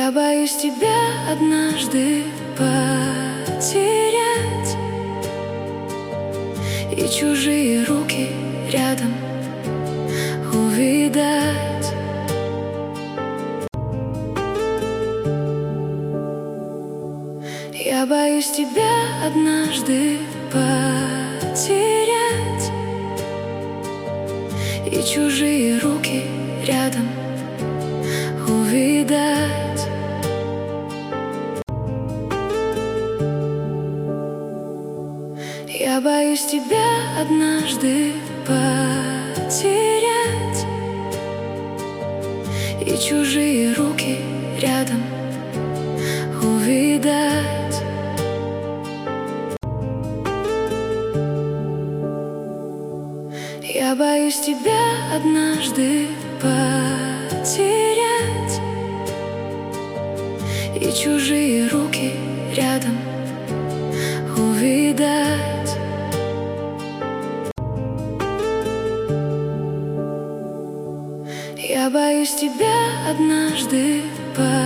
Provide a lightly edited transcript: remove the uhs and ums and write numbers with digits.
Я боюсь тебя однажды потерять и чужие руки рядом увидать. Я боюсь тебя однажды потерять и чужие руки рядом увидать. Я боюсь тебя однажды потерять и чужие руки рядом увидать. Я боюсь тебя однажды потерять и чужие руки рядом увидать. Я боюсь тебя однажды потерять